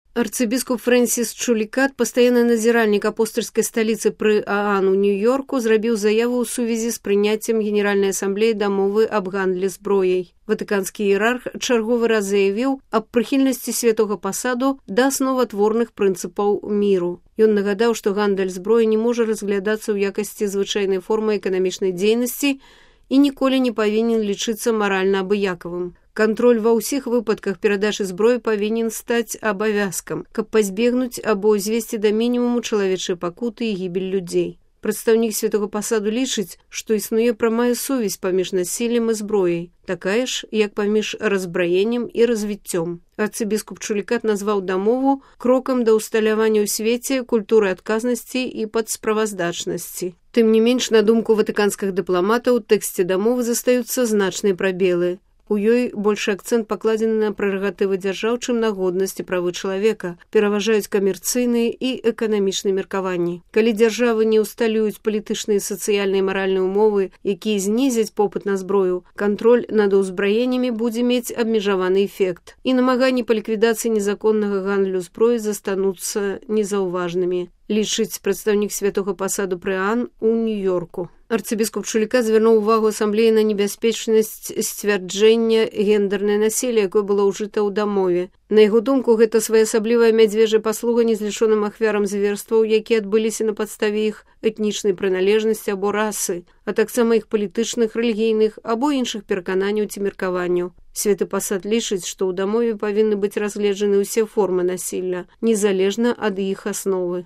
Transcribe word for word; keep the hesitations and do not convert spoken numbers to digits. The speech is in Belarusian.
Арцыбіскуп Фрэнсіс Чулікат, пастаянны назіральнік апостальскай сталіцы пры ААН у Нью-Йорку, зрабіў заяву ў сувязі з прыняццем Генеральнай асамблеі дамовы аб гандлі зброяй. Ватыканскі іерарх чарговы раз заявіў аб прыхільнасці святога пасаду да асноватворных прынцыпаў міру. Ён нагадаў, што гандаль зброі не можа разглядацца ў якасці звычайнай формы эканамічнай дзейнасці і ніколі не павінен лічыцца маральна абыякавым. Кантроль ва ўсіх выпадках перадачы зброі павінен стаць абавязкам, каб пазбегнуць або звесці да мінімуму чалавечыя пакуты і гібель людзей. Прадстаўнік святога пасаду лічыць, што існуе прамая сувязь паміж насіллем і зброяй, такая ж, як паміж разбраеннем і развіццём. Арцыбіскуп Чулікат назваў дамову крокам да ўсталявання ў свеце культуры адказнасці і падсправаздачнасці. Тым не менш, на думку ватыканскіх дыпламатаў, у тэксце дамовы застаюцца значныя прабелы. У ёй большы акцэнт пакладзены на прэрагатывы дзяржаў, чым на годнасць і правы чалавека, пераважаюць камерцыйныя і эканамічныя меркаванні. Калі дзяржавы не ўсталююць палітычныя, сацыяльныя і маральныя умовы, якія знізяць попыт на зброю, кантроль над узбраеннямі будзе мець абмежаваны эфект, і намаганні па ліквідацыі незаконнага гандлю зброі застануцца незаўважнымі, лічыць прадстаўнік святога пасаду пры ААН у Нью-Йорку. Арцыбіскуп Чулікат звярнуў увагу асамблеі на небяспечнасць сцвярджэння гендернае насілля, якое было ўжыта ў дамове. На яго думку, гэта своеасаблівая мядзвежая паслуга незлічоным ахвярам зверстваў, якія адбыліся на падставе іх этнічнай прыналежнасці або расы, а таксама іх палітычных, рэлігійных або іншых перакананняў ці меркаванняў. Святы пасад лічыць, што ў дамове павінны быць разгледжаны ўсе формы насілля, незалежна ад іх асновы.